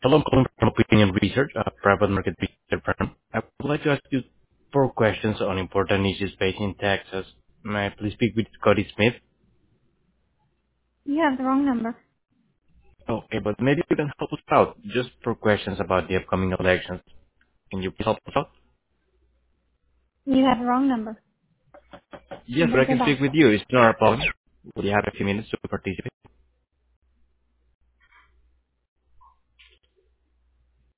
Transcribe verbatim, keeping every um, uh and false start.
Hello, I'm calling from Opinion Research, a private market research firm. I would like to ask you four questions on important issues based in Texas. May I please speak with Scotty Smith? You have the wrong number. Okay, but maybe you can help us out. Just four questions about the upcoming elections. Can you please help us out? You have the wrong number. Yes, but I Goodbye. can speak with you. It's not a problem. Will you have a few minutes to participate?